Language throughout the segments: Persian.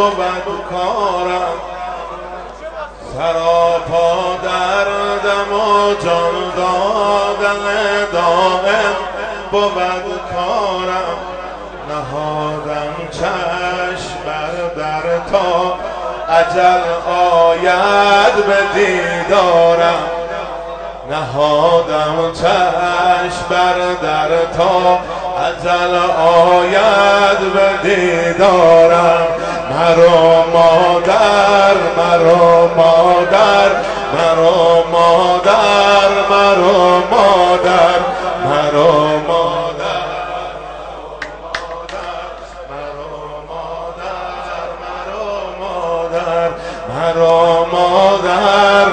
بود کارم، سراپا دردم و جان دادن دائم بود کارم. نهادم چشم بر در تا اجل آید به دیدارم، نهادم چشم بر در تا اجل آید به دیدارم. مرو مادر مرو مادر مرو مادر مرو مادر مرو مادر مرو مادر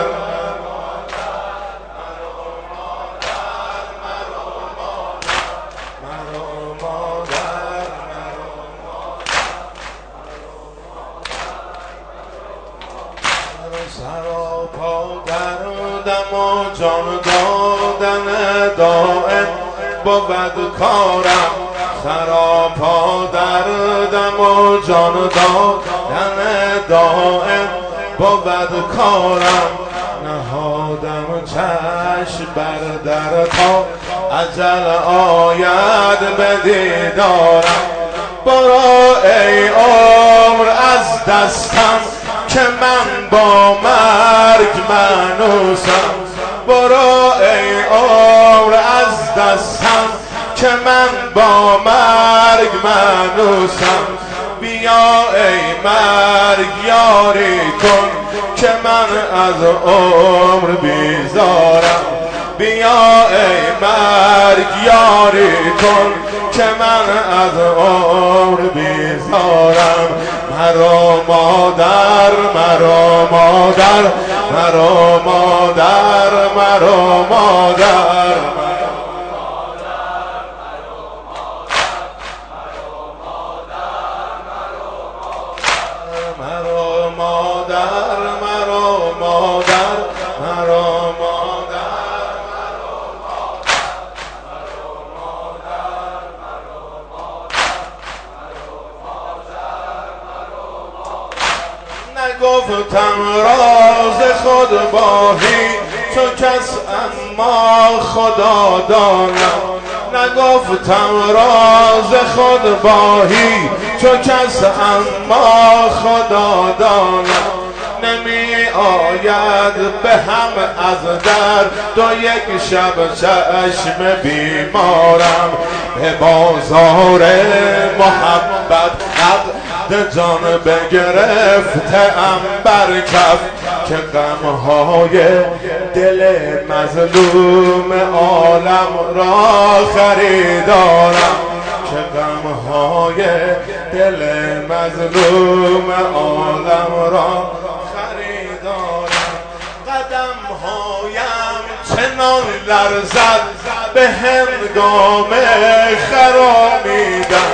سراپا دردم و جان دادن دائم بود کارم، سراپا دردم و جان دادن دائم بود کارم. نهادم چشم بر در تا اجل آید به دیدارم. برو ای عمر از دستم که من با مرگ منوسم، برو ای عمر از دستم که من با مرگ منوسم. بیا ای مرگ یاری کن که من از عمر بیزارم، بیا ای مرگ یاری کن که من از عمر بیزارم. مرو مادر مرو مادر مرو مادر مرو مادر مرو مادر مرو مادر مرو مادر نگفتم راز خود با هیچ کس اما خدا دانم، نگفتم راز خود با هیچ کس اما خدا دانم. نمی آید به هم از در دو یک شب چشم بیمارم. به بازار محبت عقد جان بگرفته ام بر کف که غمهای دل مظلوم عالم را خریدارم، که غمهای دل مظلوم عالم را خریدارم. قدمهایم چنان لرزد به هنگام خرامیدن،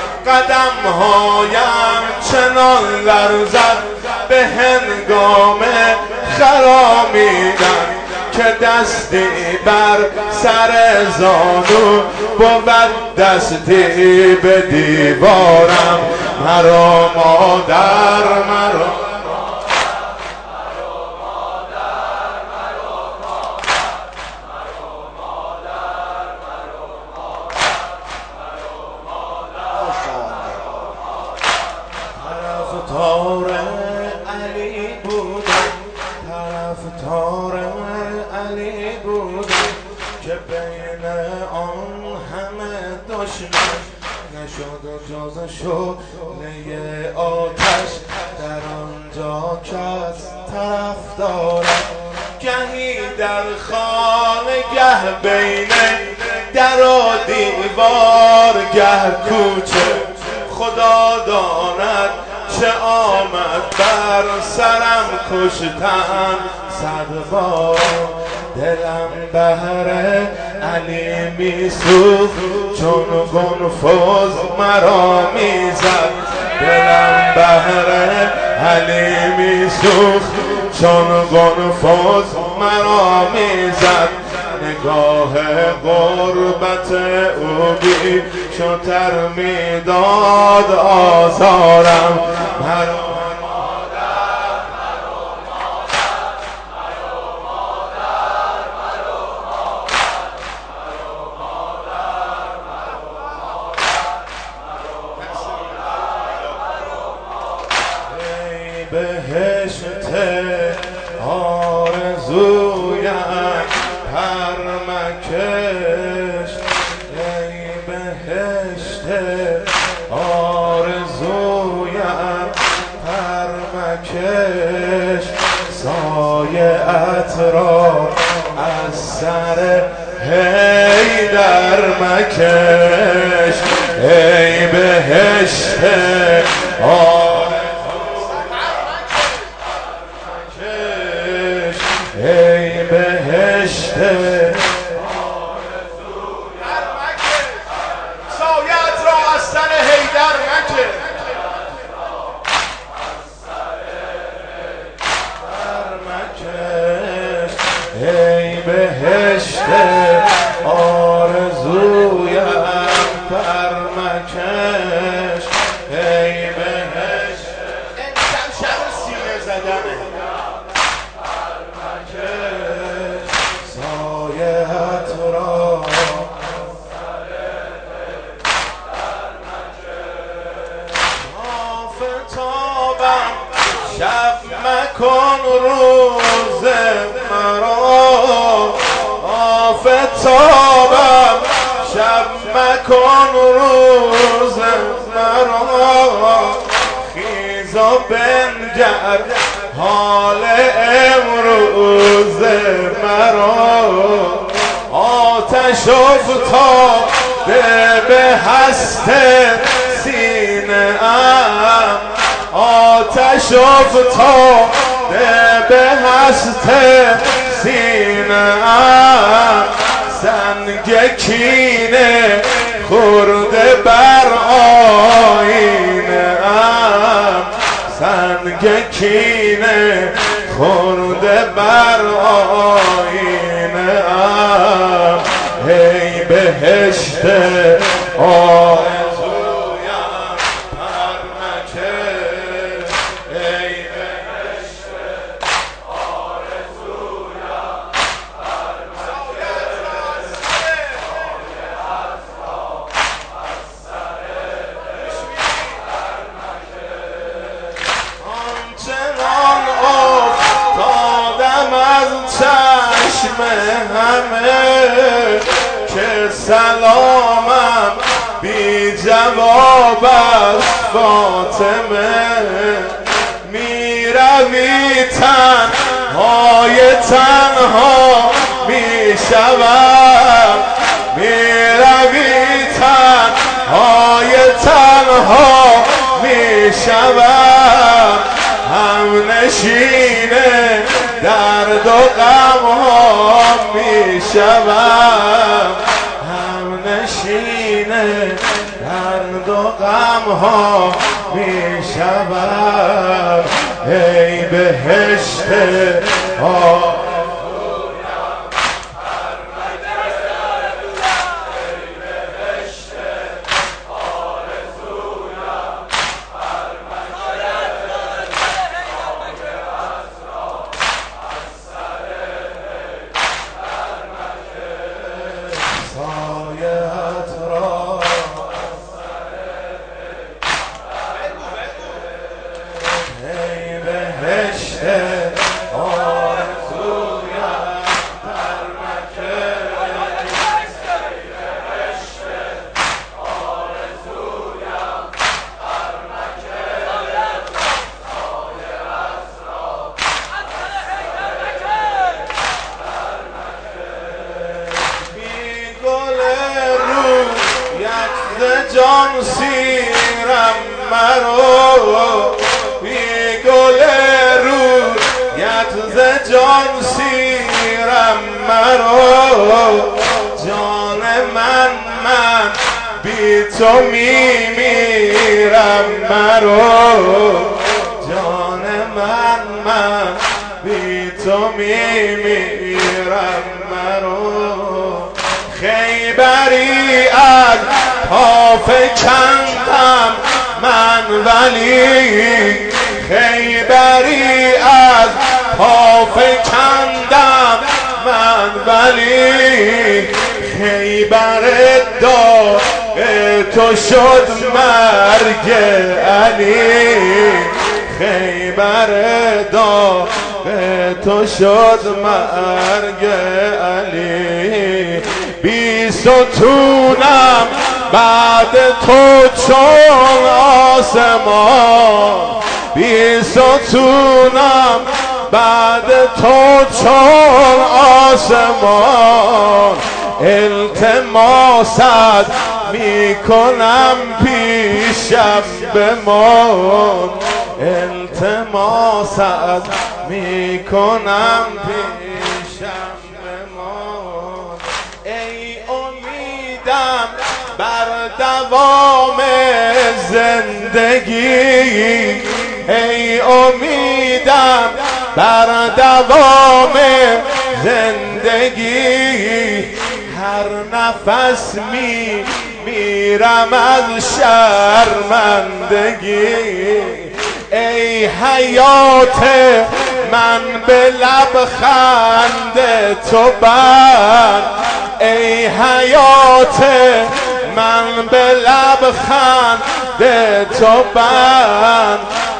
قدمهایم چنان لرزد به هنگام خرامیدن که دستی بر سر زانو بود دستی به دیوارم. مرو مادر مرو طرفدار علی بودم، طرفدار علی بودم که بین آن همه دشمن نشد جز شعله آتش در آنجا کس طرفدارم. گهی در خانه گه بین در و دیوار گه کوچه، خدا داند چه آمد بر سرم کشتن صد بار. دلم بهر علی میسوخت چون گنفذ مرا میزد، دلم بهر علی میسوخت چون گنفذ مرا میزد. نگاه غربت او بی شتر میداد آزارم، بهشت آرزویم پر مکش ای بهشت آرزویم پر مکش سایه‌ات را از سر حیدر مکش ای بهشت ای بهشت سایه‌ات را از سر حیدر مکش ای بهشت آرزویم پر مکش ای بهشت این شب سینه زدنه سایه‌ات را آفتابم شب مکن روز مرا آفتابم شب مکن روز مرا خیز و بنگر حال امروز مرا آتش افتاده به هست سینه ام آتش افتاده به هست سینه ام سنگ کینه خورده بر آینه ام سنگ کینه خورده بر آینه ام ای بهشت آرزویم پر مکش ای بهشت آرزویم پر مکش آنچنان افتادم از چشم همه که سلامم بی جواب از فاطمه می روی تنهای تنها می شوم می روی تنهای تنها می شوم هم نشین درد و غم ها می شوم هم نشین درد و غم ها می شوم ای بهشت سایه‌ات را ای بهشت آرزویم پر مکش جان سیرم مرو بی گل رویت ز جان سیرم مرو جان من بی تو میمیرم مرو جان من بی تو میمیرم مرو خیبری از پا فکندم من من ولی خیبری از پا فکندم من ولی خیبر داغ تو شد مرگ علی خیبر داغ تو شد مرگ علی بی ستونم بعد تو چون آسمان بی ستونم بعد تو چون آسمان التماست میکنم پیشم بمان التماست میکنم پیشم بمان ای امیدم بر دوام زندگی ای امیدم بر دوام زندگی هر نفس میرم از شرمندگی ای حیات من به لبخند تو بند ای حیات من به لبخند تو بند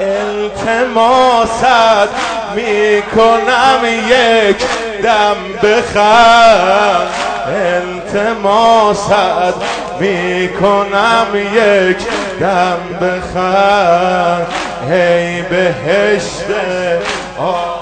التماست میکنم یک دم بخند التماست میکنم یک دم بخند ای بهشت